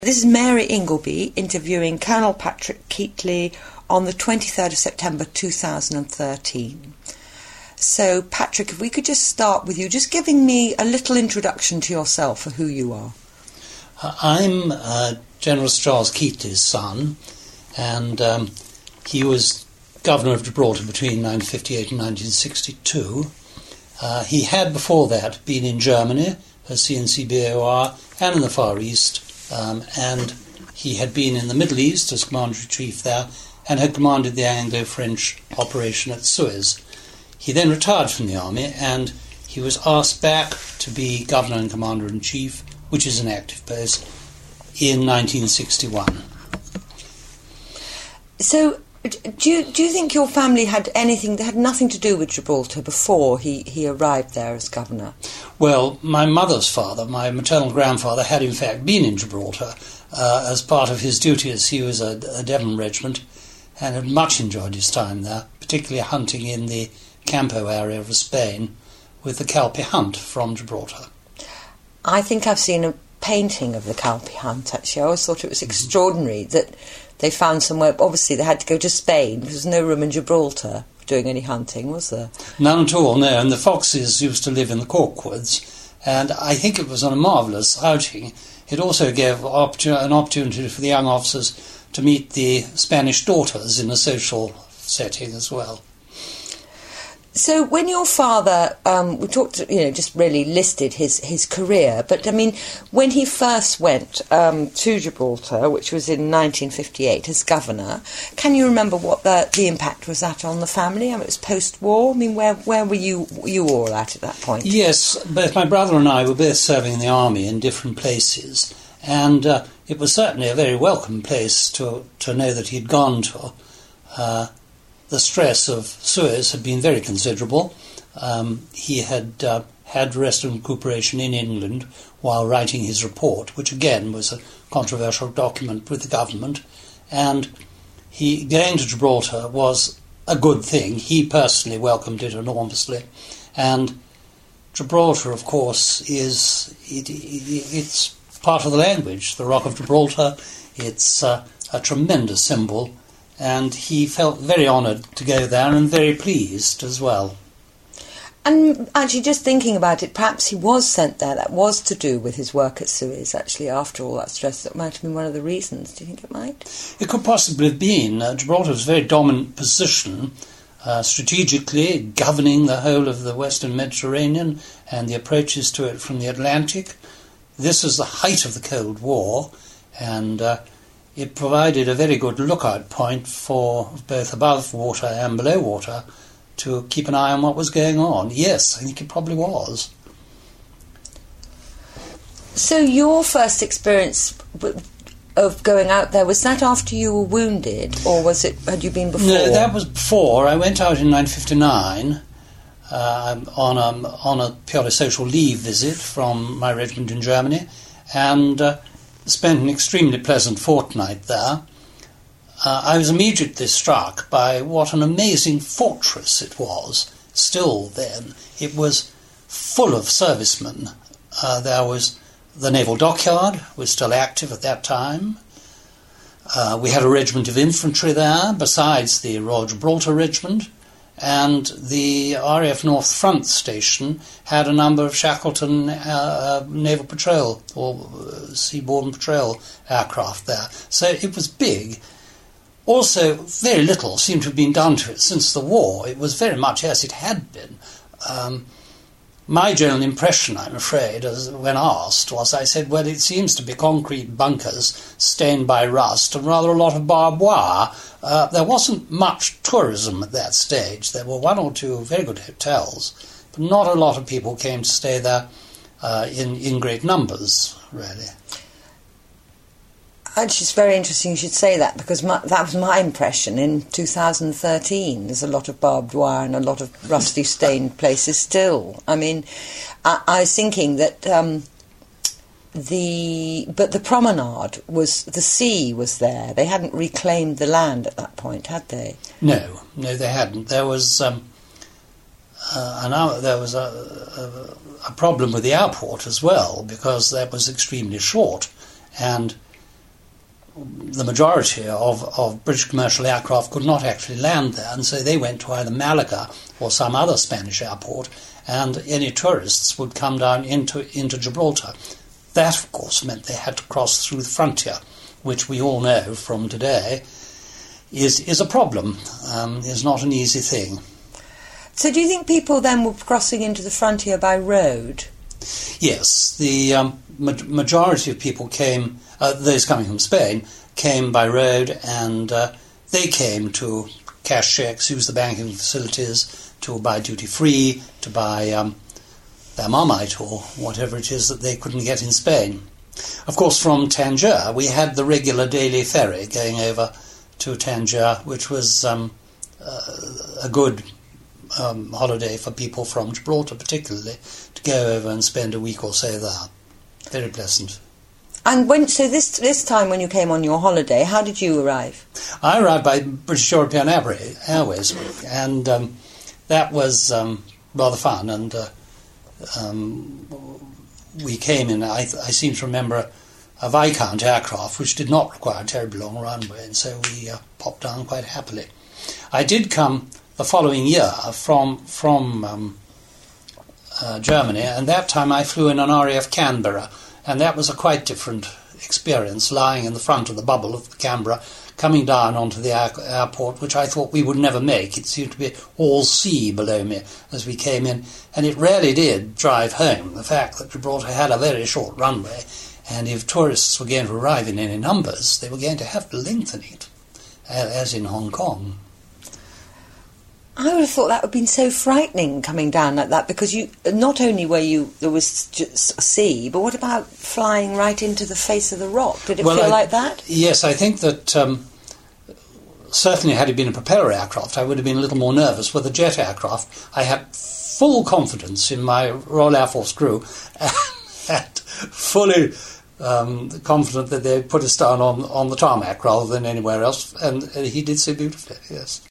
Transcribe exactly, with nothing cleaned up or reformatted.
This is Mary Ingleby interviewing Colonel Patrick Keatley on the twenty-third of September two thousand thirteen. So, Patrick, if we could just start with you, just giving me a little introduction to yourself for who you are. Uh, I'm uh, General Sir Charles Keatley's son, and um, he was Governor of Gibraltar between nineteen fifty-eight and nineteen sixty-two. Uh, he had before that been in Germany as C N C B A O R and in the Far East. Um, and he had been in the Middle East as Commander-in-Chief there and had commanded the Anglo-French operation at Suez. He then retired from the army and he was asked back to be Governor and Commander-in-Chief, which is an active post, in nineteen sixty-one. So, do you, do you think your family had anything that had nothing to do with Gibraltar before he, he arrived there as Governor? Well, my mother's father, my maternal grandfather, had in fact been in Gibraltar uh, as part of his duties. He was a, a Devon regiment and had much enjoyed his time there, particularly hunting in the Campo area of Spain with the Calpe hunt from Gibraltar. I think I've seen a painting of the Calpe hunt, actually. I always thought it was extraordinary that they found somewhere. Obviously, they had to go to Spain. There was no room in Gibraltar for doing any hunting, was there? None at all, no. And the foxes used to live in the Corkwoods, and I think it was a marvellous outing. It also gave opportun- an opportunity for the young officers to meet the Spanish daughters in a social setting as well. So when your father, um, we talked, you know, just really listed his, his career, but I mean, when he first went um, to Gibraltar, which was in nineteen fifty-eight as governor, can you remember what the, the impact was that on the family? I mean, it was post-war. I mean, where where were you you all at at that point? Yes, both my brother and I were both serving in the army in different places, and uh, it was certainly a very welcome place to to know that he'd gone to. Uh, The stress of Suez had been very considerable. Um, he had uh, had rest and recuperation in England while writing his report, which again was a controversial document with the government. And he going to Gibraltar was a good thing. He personally welcomed it enormously. And Gibraltar, of course, is it, it, it's part of the language. The Rock of Gibraltar. It's uh, a tremendous symbol. And he felt very honoured to go there and very pleased as well. And actually, just thinking about it, perhaps he was sent there. That was to do with his work at Suez, actually, after all that stress. That might have been one of the reasons. Do you think it might? It could possibly have been. Uh, Gibraltar was a very dominant position, uh, strategically governing the whole of the Western Mediterranean and the approaches to it from the Atlantic. This was the height of the Cold War, and Uh, it provided a very good lookout point for both above water and below water to keep an eye on what was going on. Yes, I think it probably was. So your first experience of going out there, was that after you were wounded, or was it, had you been before? No, that was before. I went out in nineteen fifty-nine uh, on, a, on a purely social leave visit from my regiment in Germany, and Uh, spent an extremely pleasant fortnight there. Uh, I was immediately struck by what an amazing fortress it was, still then. It was full of servicemen. Uh, there was the Naval Dockyard, was still active at that time. Uh, we had a regiment of infantry there, besides the Royal Gibraltar Regiment, and the R A F North Front Station had a number of Shackleton uh, Naval Patrol or uh, Seaborne Patrol aircraft there. So it was big. Also, very little seemed to have been done to it since the war. It was very much as it had been. Um, my general impression, I'm afraid, as when asked, was I said, well, it seems to be concrete bunkers stained by rust and rather a lot of barbed wire. Uh, there wasn't much tourism at that stage. There were one or two very good hotels, but not a lot of people came to stay there uh, in, in great numbers, really. Actually, it's very interesting you should say that, because my, that was my impression in two thousand thirteen. There's a lot of barbed wire and a lot of rusty stained places still. I mean, I, I was thinking that um, the but the promenade was, the sea was there. They hadn't reclaimed the land at that point, had they? No, no, they hadn't. There was um, uh, an hour, there was a, a, a problem with the airport as well, because that was extremely short, and the majority of, of British commercial aircraft could not actually land there, and so they went to either Malaga or some other Spanish airport, and any tourists would come down into, into Gibraltar. That, of course, meant they had to cross through the frontier, which we all know from today is, is a problem, um, is not an easy thing. So do you think people then were crossing into the frontier by road? Yes, the um, ma- majority of people came, uh, those coming from Spain, came by road, and uh, they came to cash cheques, use the banking facilities, to buy duty-free, to buy um, their Marmite or whatever it is that they couldn't get in Spain. Of course, from Tangier, we had the regular daily ferry going over to Tangier, which was um, uh, a good um, holiday for people from Gibraltar particularly, to go over and spend a week or so there. Very pleasant. And when so this this time when you came on your holiday, how did you arrive? I arrived by British European Airways, and um, that was um, rather fun. And uh, um, we came in, I, I seem to remember, a Viscount aircraft, which did not require a terribly long runway, and so we uh, popped down quite happily. I did come the following year from from um, uh, Germany, and that time I flew in an R A F Canberra, and that was a quite different experience, lying in the front of the bubble of the Canberra, coming down onto the air- airport, which I thought we would never make. It seemed to be all sea below me as we came in, and it really did drive home the fact that Gibraltar had a very short runway, and if tourists were going to arrive in any numbers, they were going to have to lengthen it, as in Hong Kong. I would have thought that would have been so frightening coming down like that, because you not only were you there was just sea, but what about flying right into the face of the rock? Did it well, feel I, like that? Yes, I think that um, certainly had it been a propeller aircraft, I would have been a little more nervous. With a jet aircraft, I had full confidence in my Royal Air Force crew, and fully um, confident that they'd put us down on, on the tarmac rather than anywhere else, and uh, he did so beautifully, yes.